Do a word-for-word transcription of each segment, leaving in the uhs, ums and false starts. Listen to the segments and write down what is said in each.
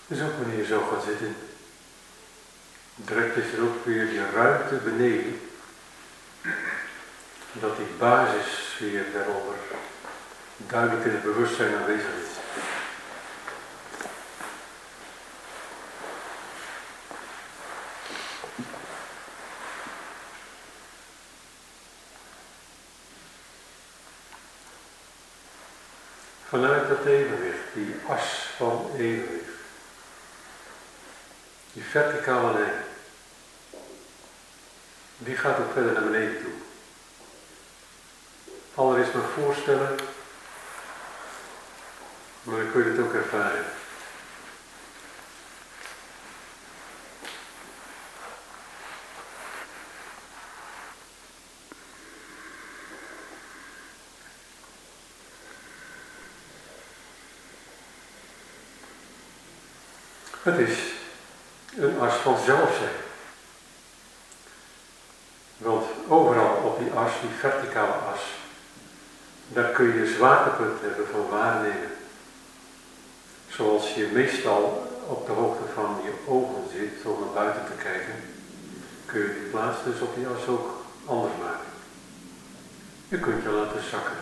Dus ook wanneer je zo gaat zitten, direct is er ook weer die ruimte beneden, dat die basissfeer daaronder duidelijk in het bewustzijn aanwezig is. Vanuit dat evenwicht, die as van evenwicht, die verticale lijn, die gaat ook verder naar beneden toe. Allereerst maar voorstellen, maar dan kun je het ook ervaren. Het is een as van zelfzijn. Want overal op die as, die verticale as, daar kun je zwaartepunt hebben van waarnemen. Zoals je meestal op de hoogte van je ogen zit om naar buiten te kijken, kun je die plaats dus op die as ook anders maken. Je kunt je laten zakken.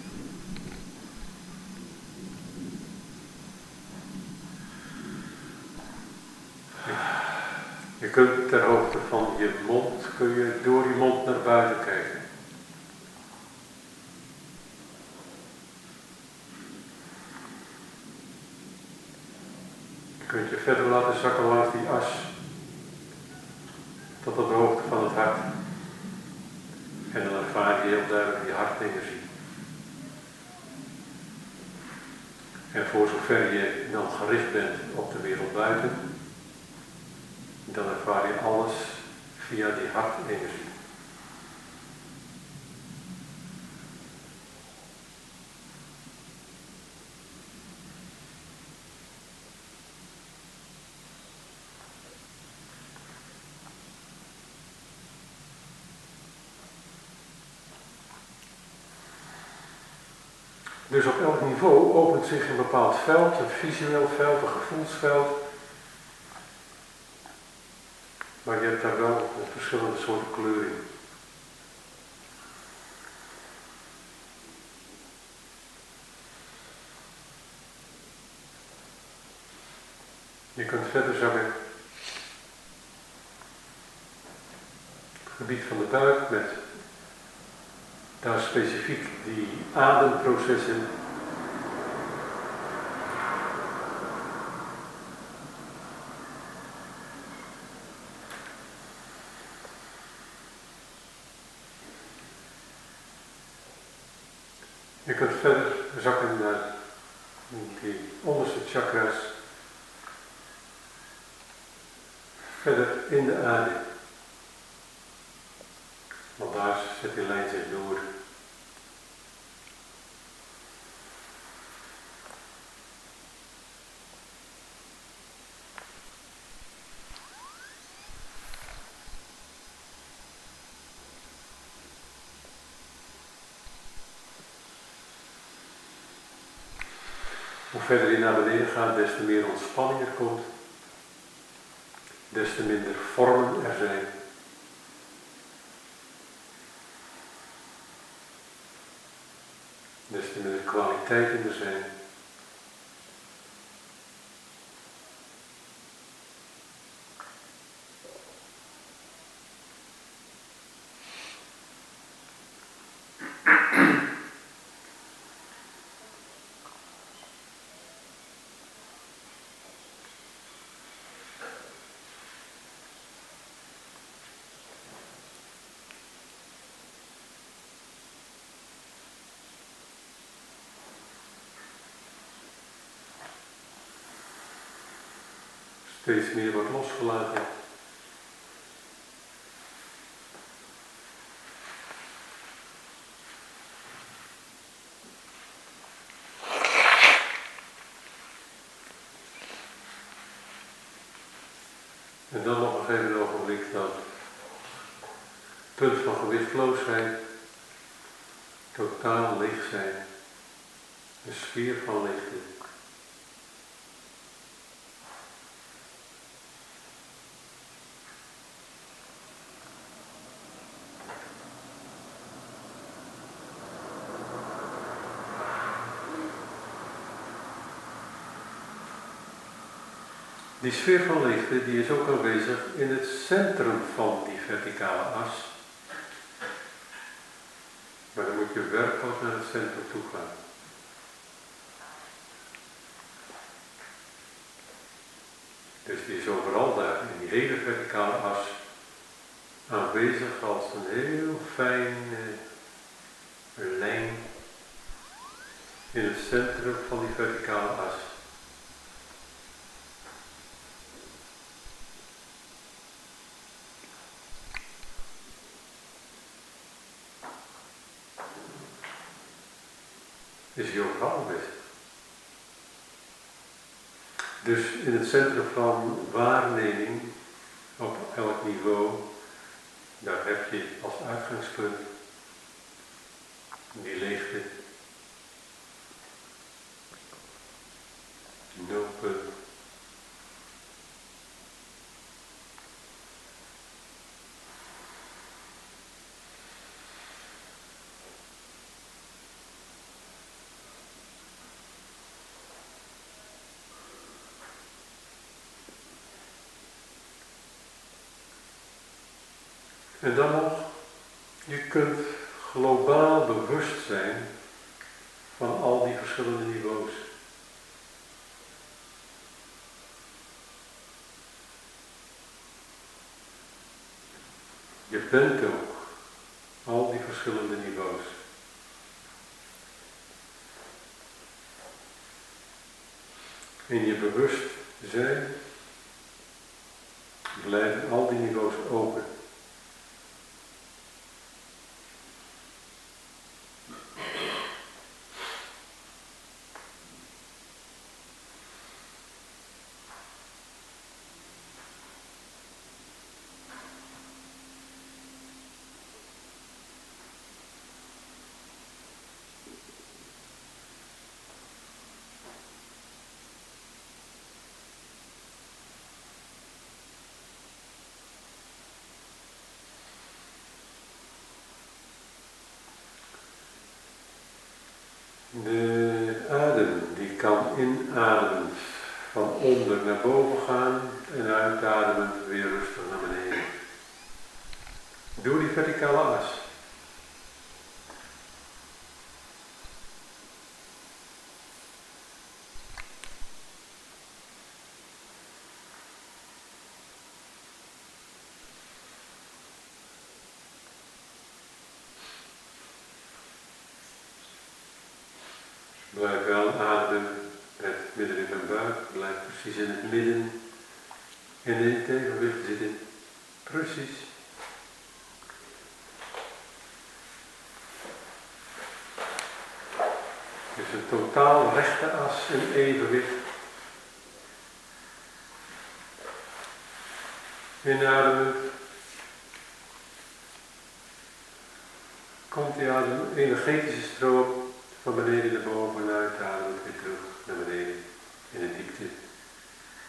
Je kunt ter hoogte van je mond, kun je door je mond naar buiten kijken. Je kunt je verder laten zakken langs die as, tot op de hoogte van het hart. En dan ervaar je heel duidelijk die hartenergie. En voor zover je dan gericht bent op de wereld buiten, dan ervaar je alles via die hartenergie. Dus op elk niveau opent zich een bepaald veld, een visueel veld, een gevoelsveld. Maar je hebt daar wel verschillende soorten kleuren in. Je kunt verder zakken. Het gebied van de buik met daar specifiek die ademprocessen. Je kunt verder zakken naar die onderste chakras, verder in de aarde, want daar zet die lijn zich door. Hoe verder je naar beneden gaat, des te meer ontspanning er komt, des te minder vormen er zijn. Des te minder kwaliteiten er zijn. Steeds meer wordt losgelaten. En dan nog een gegeven ogenblik dat punt van gewichtloosheid, totaal licht zijn, een sfeer van licht. Die sfeer van liefde die is ook aanwezig in het centrum van die verticale as. Maar dan moet je werkelijk naar het centrum toe gaan. Dus die is overal daar, in die hele verticale as, aanwezig als een heel fijn uh, lijn in het centrum van die verticale as. Is hij overal aanwezig. Dus in het centrum van waarneming, op elk niveau, daar heb je als uitgangspunt die leegte, nulpunt. En dan nog, je kunt globaal bewust zijn van al die verschillende niveaus. Je bent ook al die verschillende niveaus. In je bewustzijn blijven al die niveaus open. De adem die kan inademen van onder naar boven gaan en uitademen weer rustig naar beneden. Doe die verticale as. Blijf wel ademen, het midden in mijn buik, blijf precies in het midden en in het evenwicht zitten. Precies. Dus een totaal rechte as en evenwicht. Inademen. Komt die adem, energetische stroom van beneden naar boven en uitademen weer terug naar beneden in de diepte.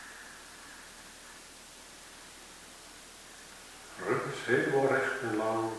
Rug is helemaal recht en lang.